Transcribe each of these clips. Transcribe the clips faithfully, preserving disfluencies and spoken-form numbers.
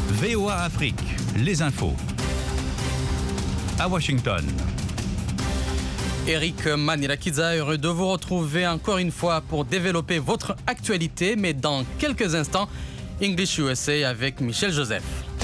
V O A Afrique, les infos. À Washington. Eric Manilakiza, heureux de vous retrouver encore une fois pour développer votre actualité, mais dans quelques instants, English U S A avec Michel Joseph.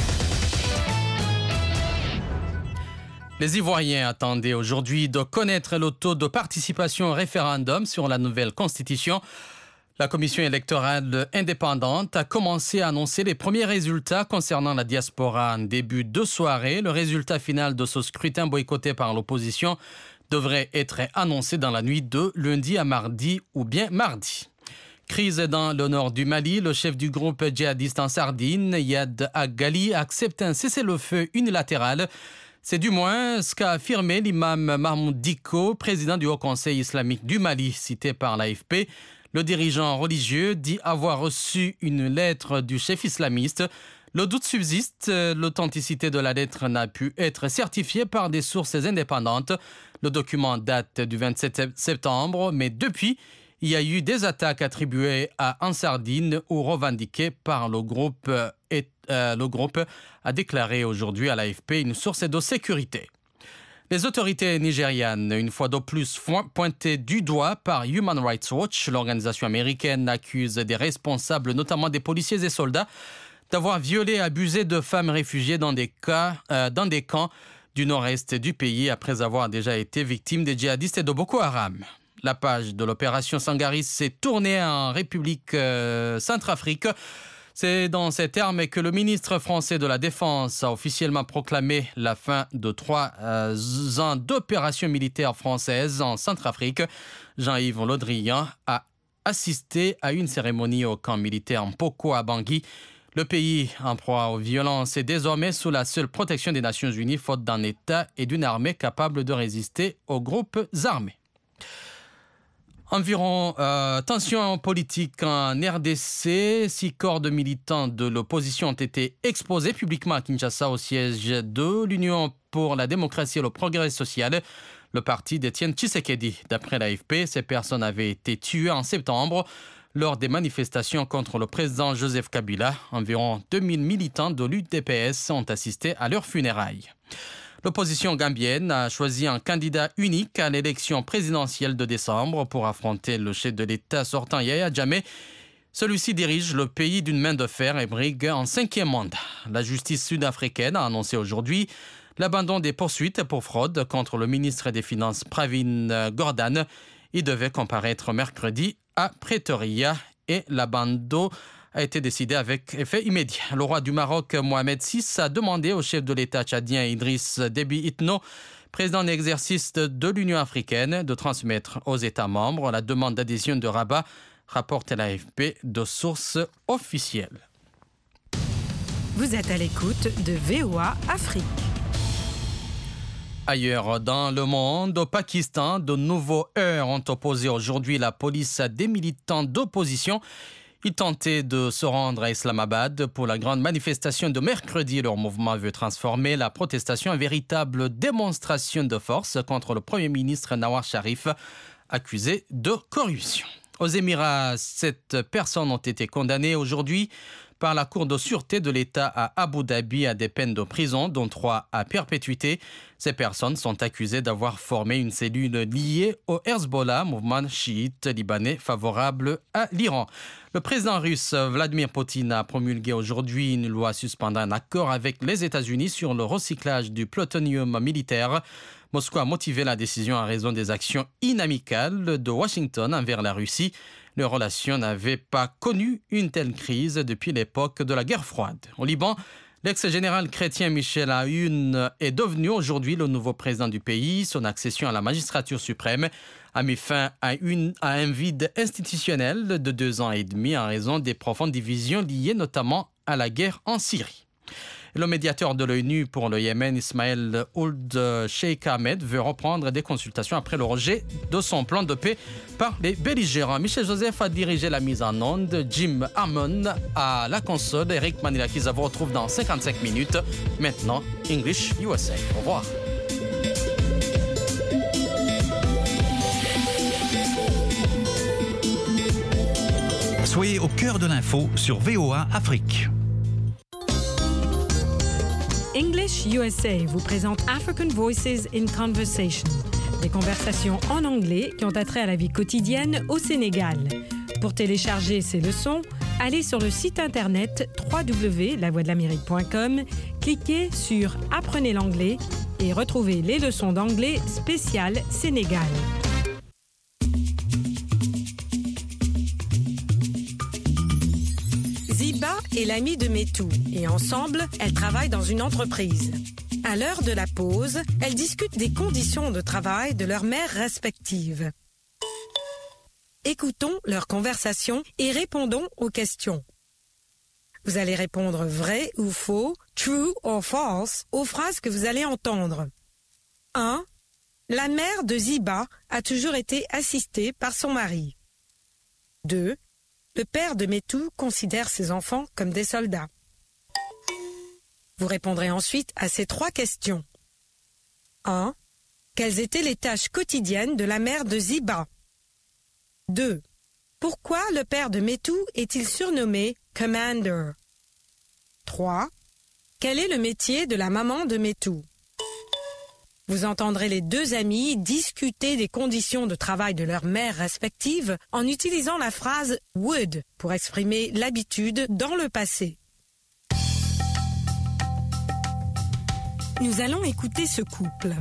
Les Ivoiriens attendaient aujourd'hui de connaître le taux de participation au référendum sur la nouvelle constitution. La commission électorale indépendante a commencé à annoncer les premiers résultats concernant la diaspora en début de soirée. Le résultat final de ce scrutin boycotté par l'opposition devrait être annoncé dans la nuit de lundi à mardi ou bien mardi. Crise dans le nord du Mali. Le chef du groupe djihadiste en Sardine, Yad Agali, accepte un cessez-le-feu unilatéral. C'est du moins ce qu'a affirmé l'imam Mahmoud Dicko, président du Haut Conseil islamique du Mali, cité par l'A F P. Le dirigeant religieux dit avoir reçu une lettre du chef islamiste. Le doute subsiste, l'authenticité de la lettre n'a pu être certifiée par des sources indépendantes. Le document date du vingt-sept septembre, mais depuis, il y a eu des attaques attribuées à Ansardine ou revendiquées par le groupe. Et, euh, le groupe a déclaré aujourd'hui à l'A F P une source de sécurité. Les autorités nigérianes, une fois de plus pointées du doigt par Human Rights Watch, l'organisation américaine accuse des responsables, notamment des policiers et soldats, d'avoir violé et abusé de femmes réfugiées dans des, cas, euh, dans des camps du nord-est du pays après avoir déjà été victimes des djihadistes et de Boko Haram. La page de l'opération Sangaris s'est tournée en République euh, Centrafrique. C'est dans ces termes que le ministre français de la Défense a officiellement proclamé la fin de trois euh, ans d'opérations militaires françaises en Centrafrique. Jean-Yves Le Drian a assisté à une cérémonie au camp militaire Mpoko à Bangui. Le pays, en proie aux violences, est désormais sous la seule protection des Nations Unies, faute d'un État et d'une armée capable de résister aux groupes armés. Environ euh, tensions politiques en R D C. Six corps de militants de l'opposition ont été exposés publiquement à Kinshasa au siège de l'Union pour la démocratie et le progrès social, le parti d'Étienne Tshisekedi. D'après l'A F P, ces personnes avaient été tuées en septembre lors des manifestations contre le président Joseph Kabila. Environ deux mille militants de l'U D P S ont assisté à leurs funérailles. L'opposition gambienne a choisi un candidat unique à l'élection présidentielle de décembre pour affronter le chef de l'État sortant Yahya Jammeh. Celui-ci dirige le pays d'une main de fer et brigue en cinquième mandat. La justice sud-africaine a annoncé aujourd'hui l'abandon des poursuites pour fraude contre le ministre des Finances Pravin Gordhan. Il devait comparaître mercredi à Pretoria et l'abandon a été décidé avec effet immédiat. Le roi du Maroc, Mohamed six, a demandé au chef de l'État tchadien Idriss Déby Itno, président en exercice de l'Union africaine, de transmettre aux États membres la demande d'adhésion de Rabat, rapporte l'A F P de sources officielles. Vous êtes à l'écoute de V O A Afrique. Ailleurs dans le monde, au Pakistan, de nouveaux heurts ont opposé aujourd'hui la police à des militants d'opposition. Ils tentaient de se rendre à Islamabad pour la grande manifestation de mercredi. Leur mouvement veut transformer la protestation en véritable démonstration de force contre le Premier ministre Nawaz Sharif, accusé de corruption. Aux Émirats, sept personnes ont été condamnées aujourd'hui par la Cour de sûreté de l'État à Abu Dhabi à des peines de prison, dont trois à perpétuité. Ces personnes sont accusées d'avoir formé une cellule liée au Hezbollah, mouvement chiite libanais favorable à l'Iran. Le président russe Vladimir Poutine a promulgué aujourd'hui une loi suspendant un accord avec les États-Unis sur le recyclage du plutonium militaire. Moscou a motivé la décision en raison des actions inamicales de Washington envers la Russie. Les relations n'avaient pas connu une telle crise depuis l'époque de la guerre froide. Au Liban, l'ex-général chrétien Michel Aoun est devenu aujourd'hui le nouveau président du pays. Son accession à la magistrature suprême a mis fin à, une, à un vide institutionnel de deux ans et demi en raison des profondes divisions liées notamment à la guerre en Syrie. Le médiateur de l'ONU pour le Yémen, Ismaël Ould Sheikh Ahmed, veut reprendre des consultations après le rejet de son plan de paix par les belligérants. Michel Joseph a dirigé la mise en onde, Jim Hammond à la console, Eric Manilakiza vous retrouve dans cinquante-cinq minutes. Maintenant, English U S A. Au revoir. Soyez au cœur de l'info sur V O A Afrique. English U S A vous présente African Voices in Conversation, des conversations en anglais qui ont attrait à la vie quotidienne au Sénégal. Pour télécharger ces leçons, allez sur le site internet w w w point la voix de l'amérique point com, cliquez sur « Apprenez l'anglais » et retrouvez les leçons d'anglais spéciales Sénégal. Ziba est l'amie de Metou et ensemble, elles travaillent dans une entreprise. À l'heure de la pause, elles discutent des conditions de travail de leurs mères respectives. Écoutons leur conversation et répondons aux questions. Vous allez répondre vrai ou faux, true or false, aux phrases que vous allez entendre. un. La mère de Ziba a toujours été assistée par son mari. deux. Le père de Metou considère ses enfants comme des soldats. Vous répondrez ensuite à ces trois questions. un. Quelles étaient les tâches quotidiennes de la mère de Ziba? deux. Pourquoi le père de Metou est-il surnommé Commander? trois. Quel est le métier de la maman de Metou? Vous entendrez les deux amies discuter des conditions de travail de leurs mères respectives en utilisant la phrase « would » pour exprimer l'habitude dans le passé. Nous allons écouter ce couple.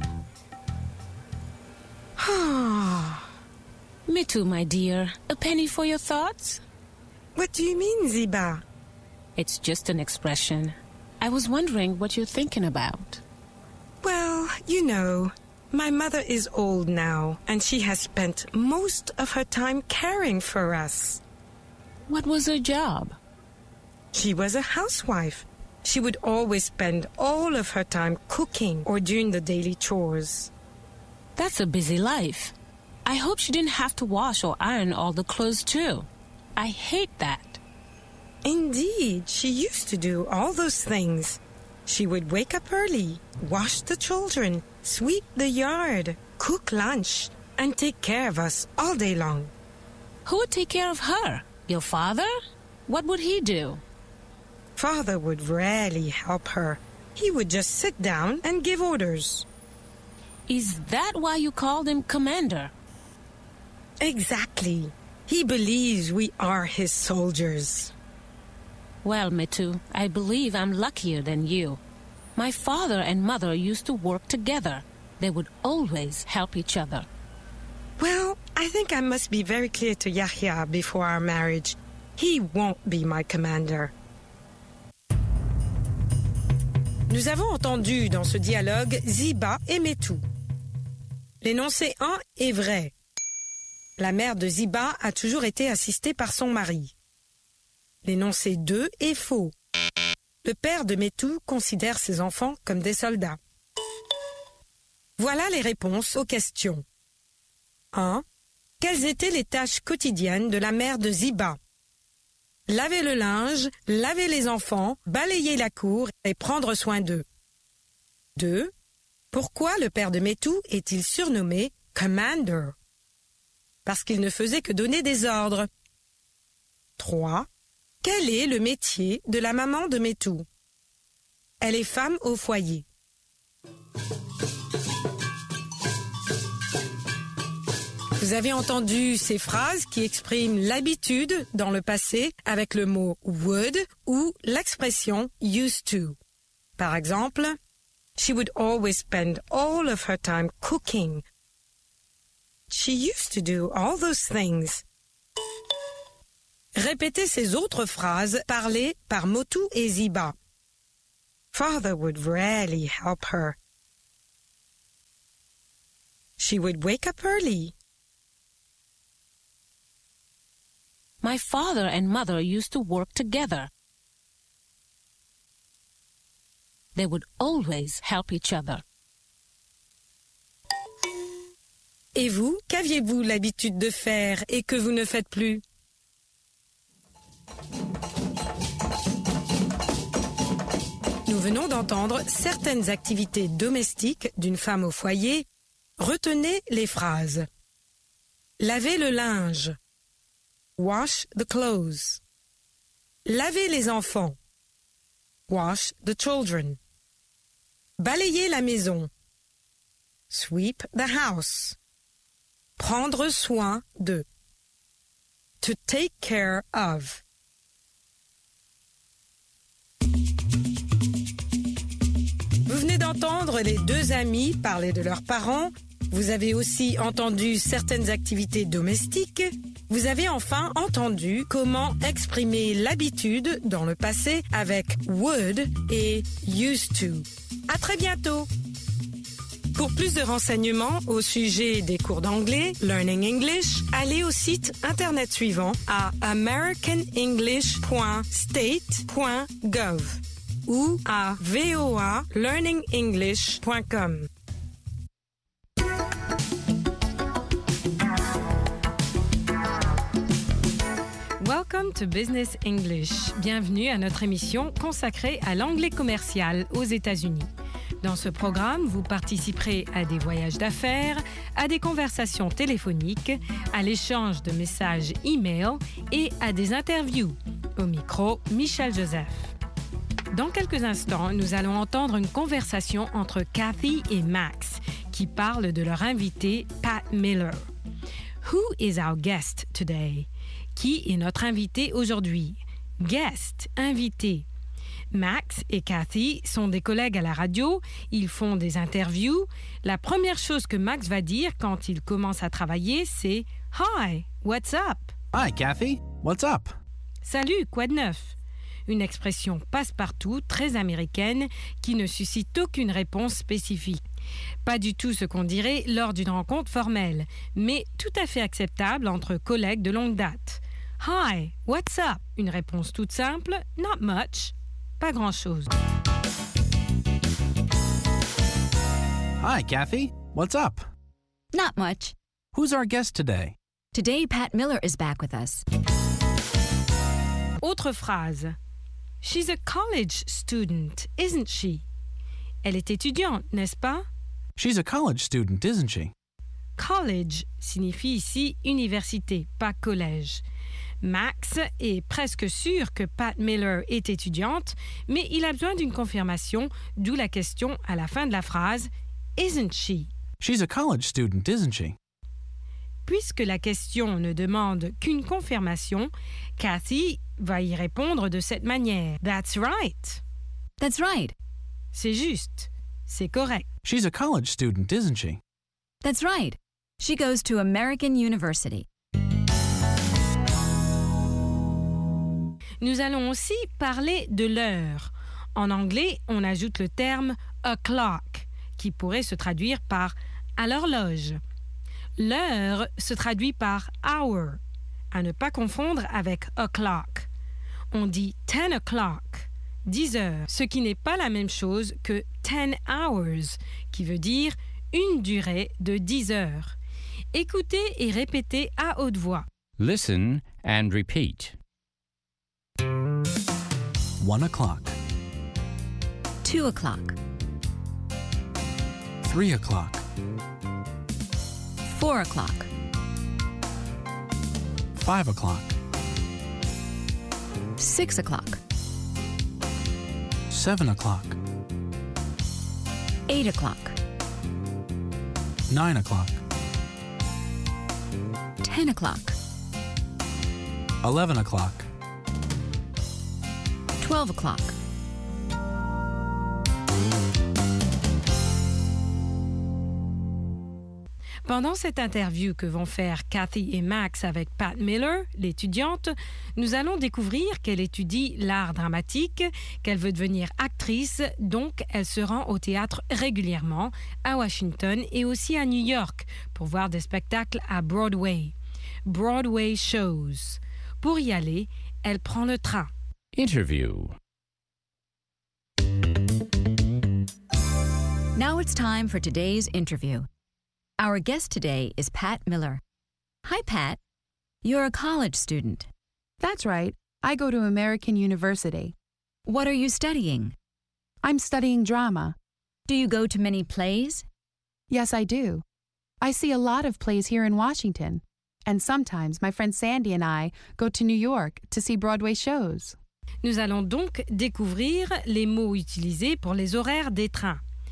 Ah. Metou, my dear, a penny for your thoughts? What do you mean, Ziba? It's just an expression. I was wondering what you're thinking about. Well, you know, my mother is old now, and she has spent most of her time caring for us. What was her job? She was a housewife. She would always spend all of her time cooking or doing the daily chores. That's a busy life. I hope she didn't have to wash or iron all the clothes too. I hate that. Indeed, she used to do all those things. She would wake up early, wash the children, sweep the yard, cook lunch, and take care of us all day long. Who would take care of her? Your father? What would he do? Father would rarely help her. He would just sit down and give orders. Is that why you called him Commander? Exactly. He believes we are his soldiers. Well, Metou, I believe I'm luckier than you. My father and mother used to work together. They would always help each other. Well, I think I must be very clear to Yahya before our marriage. He won't be my commander. Nous avons entendu dans ce dialogue Ziba et Metou. L'énoncé un est vrai. La mère de Ziba a toujours été assistée par son mari. L'énoncé deux est faux. Le père de Metou considère ses enfants comme des soldats. Voilà les réponses aux questions. un. Quelles étaient les tâches quotidiennes de la mère de Ziba? Laver le linge, laver les enfants, balayer la cour et prendre soin d'eux. deux. Pourquoi le père de Metou est-il surnommé Commander? Parce qu'il ne faisait que donner des ordres. trois. Quel est le métier de la maman de Metou? Elle est femme au foyer. Vous avez entendu ces phrases qui expriment l'habitude dans le passé avec le mot would ou l'expression used to. Par exemple, she would always spend all of her time cooking. She used to do all those things. Répétez ces autres phrases parlées par Metou et Ziba. Father would rarely help her. She would wake up early. My father and mother used to work together. They would always help each other. Et vous, qu'aviez-vous l'habitude de faire et que vous ne faites plus? Nous venons d'entendre certaines activités domestiques d'une femme au foyer. Retenez les phrases. Laver le linge. Wash the clothes. Laver les enfants. Wash the children. Balayer la maison. Sweep the house. Prendre soin de. To take care of. Vous venez d'entendre les deux amis parler de leurs parents. Vous avez aussi entendu certaines activités domestiques. Vous avez enfin entendu comment exprimer l'habitude dans le passé avec would et used to. À très bientôt! Pour plus de renseignements au sujet des cours d'anglais, Learning English, allez au site internet suivant à american english point state point gov ou à v o a learning english point com. Welcome to Business English. Bienvenue à notre émission consacrée à l'anglais commercial aux États-Unis. Dans ce programme, vous participerez à des voyages d'affaires, à des conversations téléphoniques, à l'échange de messages e-mail et à des interviews. Au micro, Michel Joseph. Dans quelques instants, nous allons entendre une conversation entre Kathy et Max qui parlent de leur invité Pat Miller. Who is our guest today? Qui est notre invité aujourd'hui? Guest, invité. Max et Kathy sont des collègues à la radio, ils font des interviews. La première chose que Max va dire quand il commence à travailler, c'est « Hi, what's up? » Hi, Kathy. What's up? Salut, quoi de neuf? Une expression passe-partout, très américaine, qui ne suscite aucune réponse spécifique. Pas du tout ce qu'on dirait lors d'une rencontre formelle, mais tout à fait acceptable entre collègues de longue date. « Hi, what's up? » Une réponse toute simple, « Not much. » Pas grand-chose. Hi, Kathy. What's up? Not much. Who's our guest today? Today, Pat Miller is back with us. Autre phrase. She's a college student, isn't she? Elle est étudiante, n'est-ce pas? She's a college student, isn't she? College signifie ici université, pas collège. Max est presque sûr que Pat Miller est étudiante, mais il a besoin d'une confirmation, d'où la question à la fin de la phrase « Isn't she? » She's a college student, isn't she? Puisque la question ne demande qu'une confirmation, Kathy va y répondre de cette manière. « That's right. » That's right. C'est juste. C'est correct. She's a college student, isn't she? That's right. She goes to American University. Nous allons aussi parler de l'heure. En anglais, on ajoute le terme « o'clock » qui pourrait se traduire par « à l'horloge ». L'heure se traduit par « hour », à ne pas confondre avec « o'clock ». On dit « ten o'clock », dix heures, ce qui n'est pas la même chose que « ten hours », qui veut dire une durée de dix heures. Écoutez et répétez à haute voix. Listen and repeat. One o'clock. Two o'clock. Three o'clock. Four o'clock. Five o'clock. Six o'clock. Seven o'clock. Eight o'clock. Nine o'clock. Ten o'clock. Eleven o'clock. Twelve o'clock. Pendant cette interview que vont faire Kathy et Max avec Pat Miller, l'étudiante, nous allons découvrir qu'elle étudie l'art dramatique, qu'elle veut devenir actrice, donc elle se rend au théâtre régulièrement, à Washington et aussi à New York, pour voir des spectacles à Broadway. Broadway shows. Pour y aller, elle prend le train. Interview. Now it's time for today's interview. Our guest today is Pat Miller. Hi, Pat. You're a college student. That's right. I go to American University. What are you studying? I'm studying drama. Do you go to many plays? Yes, I do. I see a lot of plays here in Washington. And sometimes my friend Sandy and I go to New York to see Broadway shows. Nous allons donc découvrir les mots utilisés pour les horaires des trains.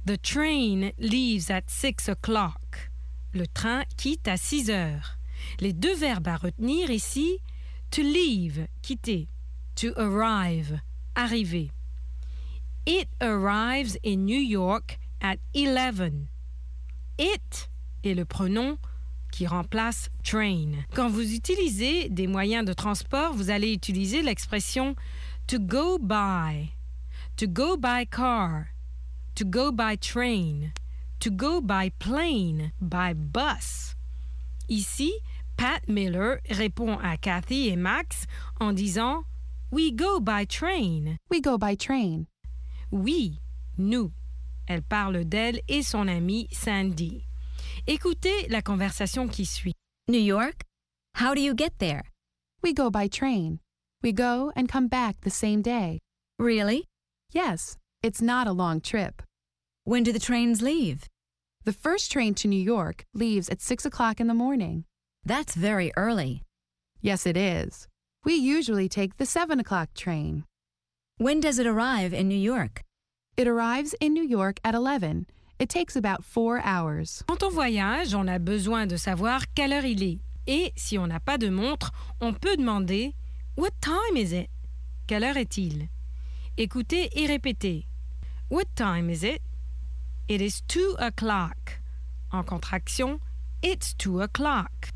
The train leaves at six o'clock. Le train quitte à six heures. Les deux verbes à retenir ici, to leave, quitter, to arrive, arriver. It arrives in New York at eleven. It est le pronom qui remplace train. Quand vous utilisez des moyens de transport, vous allez utiliser l'expression to go by, to go by car, to go by train, to go by plane, by bus. Ici, Pat Miller répond à Kathy et Max en disant « We go by train ». We go by train. Oui, nous. Elle parle d'elle et son amie Sandy. Écoutez la conversation qui suit. New York? How do you get there? We go by train. We go and come back the same day. Really? Yes, it's not a long trip. When do the trains leave? The first train to New York leaves at six o'clock in the morning. That's very early. Yes, it is. We usually take the seven o'clock train. When does it arrive in New York? It arrives in New York at eleven. It takes about four hours. Quand on voyage, on a besoin de savoir quelle heure il est. Et si on n'a pas de montre, on peut demander « What time is it? » Quelle heure est-il? Écoutez et répétez. What time is it? It is two o'clock. En contraction, it's two o'clock.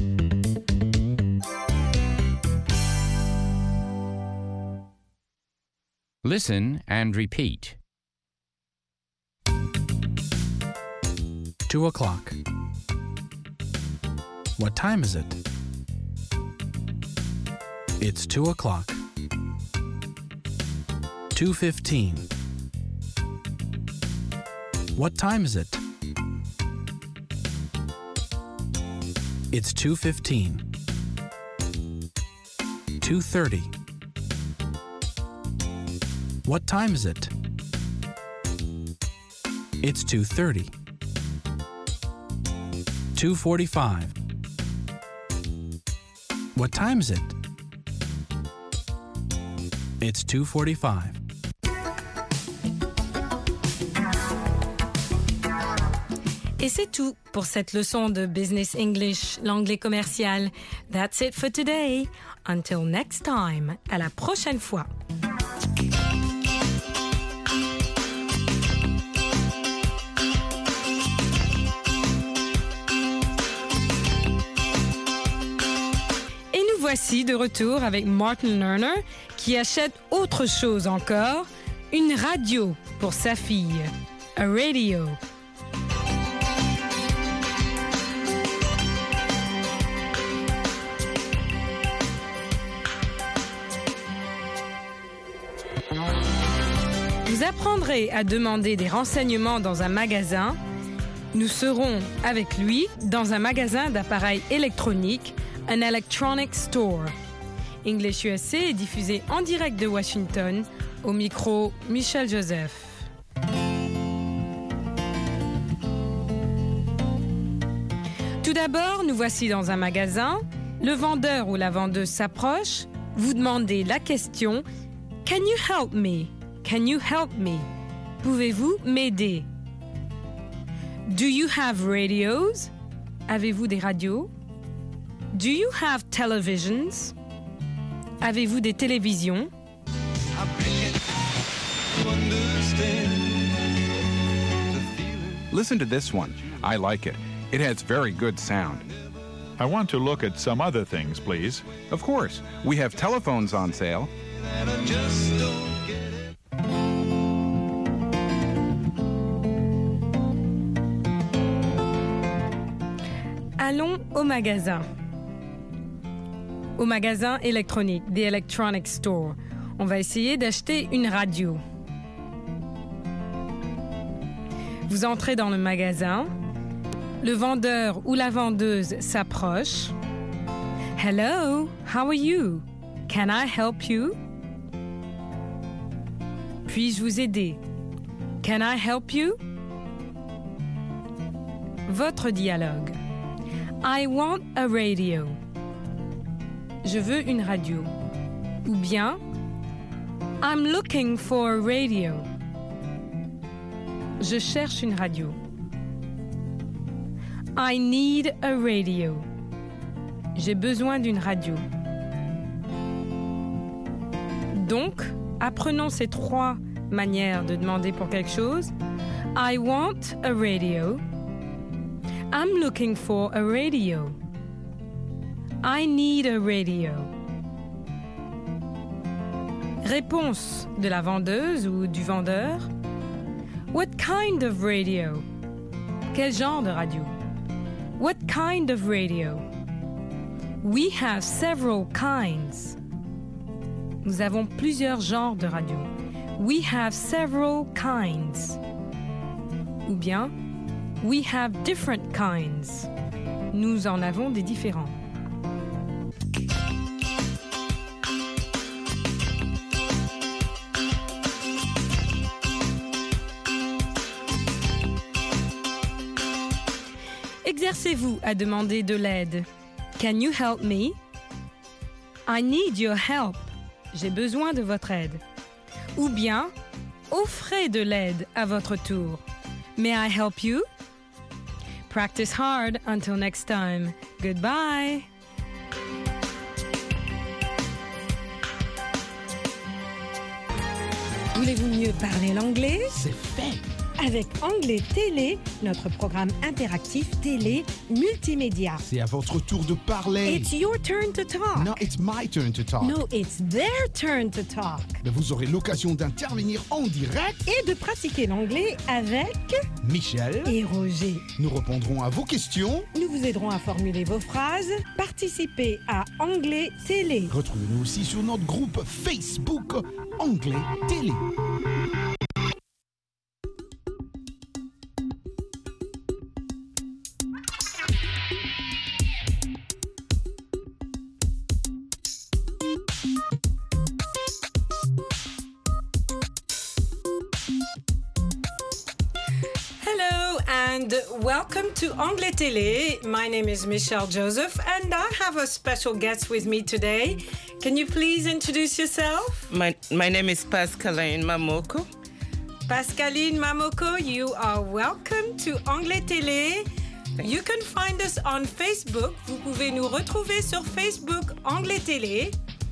Listen and repeat. Two o'clock. What time is it? It's two o'clock. Two fifteen. What time is it? It's two fifteen. Two thirty. What time is it? It's two thirty. Two forty-five. What time is it? It's two forty-five. Et c'est tout pour cette leçon de Business English, l'anglais commercial. That's it for today. Until next time. À la prochaine fois. Voici de retour avec Martin Lerner qui achète autre chose encore, une radio pour sa fille. A radio. Vous apprendrez à demander des renseignements dans un magasin. Nous serons avec lui dans un magasin d'appareils électroniques. An Electronic Store. English U S A est diffusé en direct de Washington, au micro Michel Joseph. Tout d'abord, nous voici dans un magasin. Le vendeur ou la vendeuse s'approche. Vous demandez la question « Can you help me? Can you help me? Pouvez-vous m'aider? Do you have radios? Avez-vous des radios? Do you have televisions? Avez-vous des télévisions? Listen to this one. I like it. It has very good sound. I want to look at some other things, please. Of course. We have telephones on sale. Allons au magasin. Au magasin électronique, The Electronic Store. On va essayer d'acheter une radio. Vous entrez dans le magasin. Le vendeur ou la vendeuse s'approche. Hello, how are you? Can I help you? Puis-je vous aider? Can I help you? Votre dialogue. I want a radio. Je veux une radio. Ou bien, I'm looking for a radio. Je cherche une radio. I need a radio. J'ai besoin d'une radio. Donc, apprenons ces trois manières de demander pour quelque chose. I want a radio. I'm looking for a radio. I need a radio. Réponse de la vendeuse ou du vendeur. What kind of radio? Quel genre de radio? What kind of radio? We have several kinds. Nous avons plusieurs genres de radio. We have several kinds. Ou bien, we have different kinds. Nous en avons des différents. Exercez-vous à demander de l'aide. Can you help me? I need your help. J'ai besoin de votre aide. Ou bien, offrez de l'aide à votre tour. May I help you? Practice hard until next time. Goodbye. Voulez-vous mieux parler l'anglais? C'est fait! Avec Anglais Télé, notre programme interactif télé multimédia. C'est à votre tour de parler. It's your turn to talk. No, it's my turn to talk. No, it's their turn to talk. Mais vous aurez l'occasion d'intervenir en direct et de pratiquer l'anglais avec Michel et Roger. Nous répondrons à vos questions. Nous vous aiderons à formuler vos phrases. Participez à Anglais Télé. Retrouvez-nous aussi sur notre groupe Facebook Anglais Télé. And welcome to Anglais Télé. My name is Michelle Joseph and I have a special guest with me today. Can you please introduce yourself? My, my name is Pascaline Mamoko. Pascaline Mamoko, you are welcome to Anglais Télé. You can find us on Facebook. Vous pouvez nous retrouver sur Facebook Anglais Télé.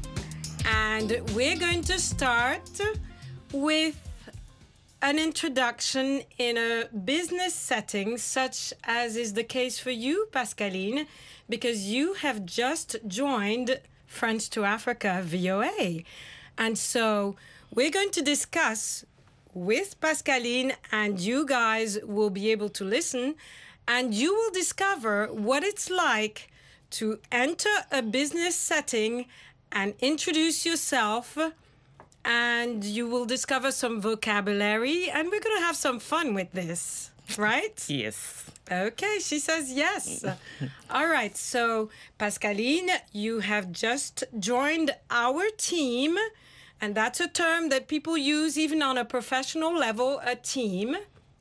And we're going to start with an introduction in a business setting, such as is the case for you, Pascaline, because you have just joined Friends to Africa V O A. And so we're going to discuss with Pascaline, and you guys will be able to listen, and you will discover what it's like to enter a business setting and introduce yourself. And you will discover some vocabulary, and we're going to have some fun with this, right? Yes. Okay, she says yes. All right, so Pascaline, you have just joined our team, and that's a term that people use even on a professional level, a team.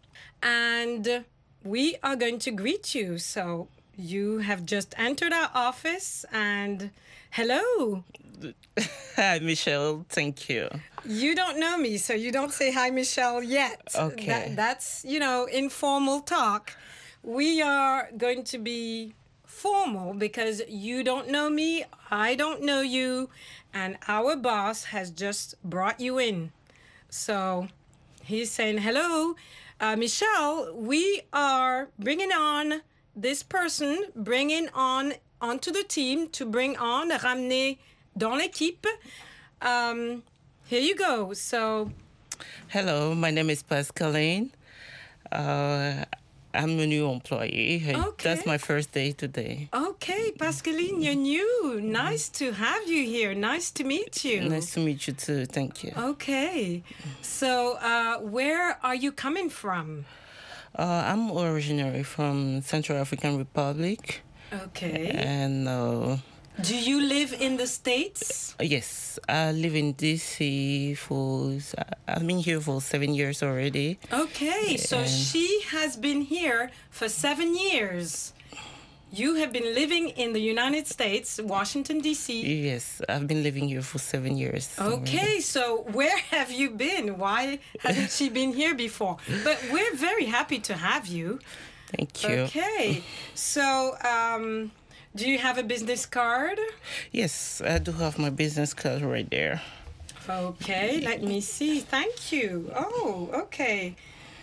And we are going to greet you. So you have just entered our office, and hello. Hi, Michelle. Thank you. You don't know me, so you don't say hi, Michelle, yet. Okay. That, that's, you know, informal talk. We are going to be formal because you don't know me, I don't know you, and our boss has just brought you in. So he's saying, hello, uh, Michelle, we are bringing on this person, bringing on onto the team to bring on, ramener dans l'équipe. Um, here you go. So, hello, my name is Pascaline. Uh, I'm a new employee. Okay. That's my first day today. Okay, Pascaline, you're new. Nice to have you here. Nice to meet you. Nice to meet you too. Thank you. Okay. So, uh, where are you coming from? Uh, I'm originally from Central African Republic. Okay. And uh, do you live in the States? Yes, I live in D C for, I've been here for seven years already. Okay, so and she has been here for seven years. you have been living in the United States, Washington, D C. Yes, I've been living here for seven years. Okay, already. so where have you been? Why hasn't she been here before? But we're very happy to have you. Thank you. Okay, so um, do you have a business card? Yes, I do have my business card right there. Okay, let me see. Thank you. Oh, okay.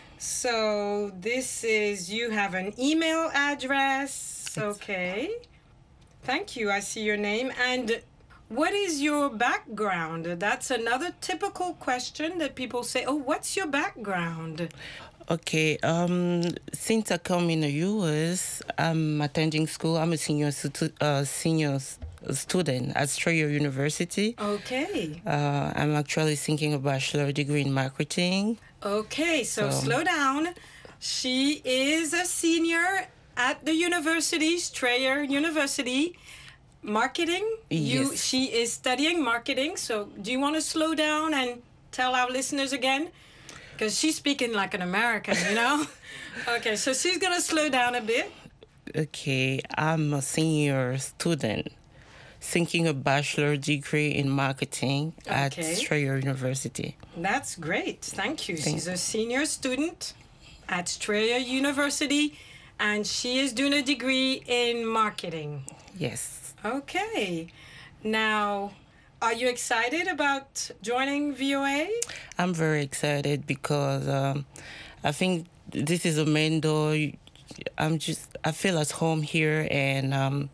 So this is, you have an email address. Okay. Thank you. I see your name. And what is your background? That's another typical question that people say, oh, what's your background? Okay, um, since I come in the U S, I'm attending school. I'm a senior stu- uh, senior student at Strayer University. Okay. Uh, I'm actually thinking a bachelor degree in marketing. Okay, so, So- slow down. She is a senior at the university, Strayer University, marketing. You, Yes. she is studying marketing. So do you want to slow down and tell our listeners again? Because she's speaking like an American, you know? Okay, so she's going to slow down a bit. Okay, I'm a senior student thinking a bachelor degree in marketing at Okay. Strayer University. That's great. Thank you. Thank- She's a senior student at Strayer University, and she is doing a degree in marketing. Yes. Okay. Now, are you excited about joining V O A? I'm very excited because um, I think this is a main door. I'm just, I feel at home here, and um,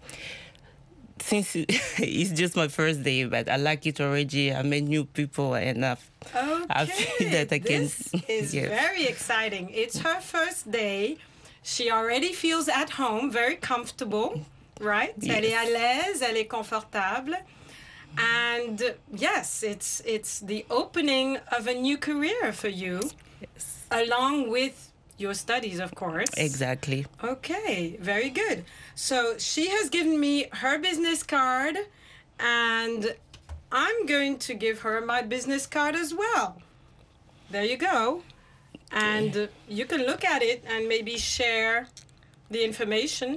since it's just my first day, but I like it already. I met new people, and I've, Okay. I feel that I can. This is yes. very exciting. It's her first day. She already feels at home, very comfortable, right? Yes. Elle est à l'aise, elle est confortable. And uh, yes, it's it's the opening of a new career for you, Yes. along with your studies, of course. Exactly. Okay, very good. So she has given me her business card, and I'm going to give her my business card as well. There you go. And uh, you can look at it and maybe share the information.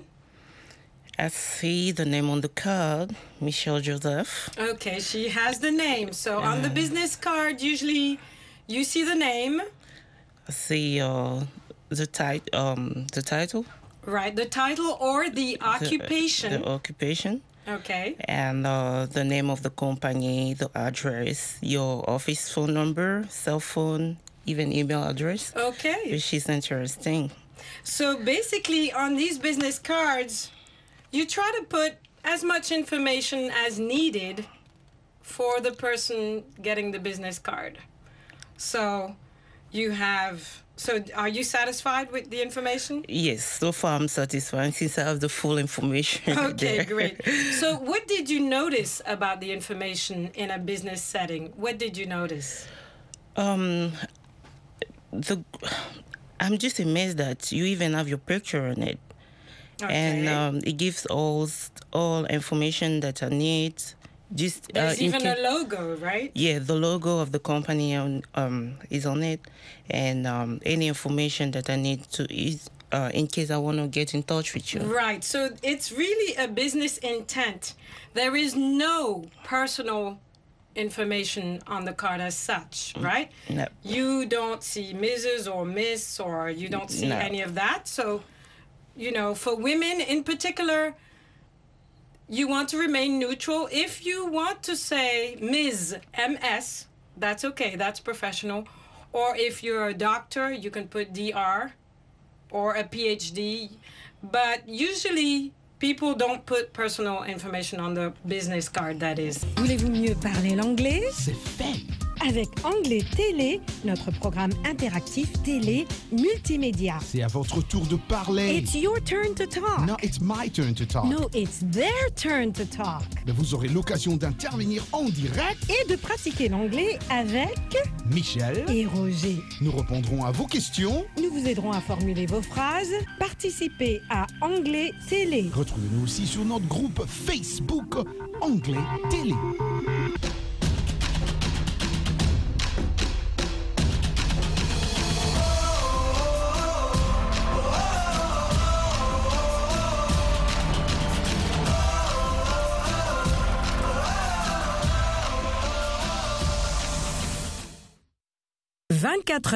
I see the name on the card, Michelle Joseph. Okay, she has the name. So on the business card, usually you see the name, I see uh, the tit- um the title, right? The title or the occupation. the, the occupation, Okay. and uh, the name of the company, the address, your office phone number, cell phone, even email address, Okay. which is interesting. So basically, on these business cards, you try to put as much information as needed for the person getting the business card. So you have, so are you satisfied with the information? Yes, so far I'm satisfied since I have the full information. Okay, there. great. So what did you notice about the information in a business setting? What did you notice? Um, the I'm just amazed that you even have your picture on it. Okay. And um, it gives all all information that I need. Just There's uh, in even ca- a logo, right? yeah, the logo of the company on, um, is on it, and um, any information that I need to is uh, in case I want to get in touch with you. Right. So it's really a business intent. There is no personal information on the card as such, right? No. You don't see Missus or Miss, or you don't see No. any of that. So, you know, for women in particular, you want to remain neutral. If you want to say Miz M S, that's okay. That's professional. Or if you're a doctor, you can put D R or a P H D. But usually, people don't put personal information on the business card, that is. Voulez-vous mieux parler l'anglais? C'est fait. Avec Anglais Télé, notre programme interactif télé multimédia. C'est à votre tour de parler. It's your turn to talk. No, it's my turn to talk. No, it's their turn to talk. Mais vous aurez l'occasion d'intervenir en direct. Et de pratiquer l'anglais avec Michel et Roger. Nous répondrons à vos questions. Nous vous aiderons à formuler vos phrases. Participez à Anglais Télé. Retrouvez-nous aussi sur notre groupe Facebook Anglais Télé. vingt-quatre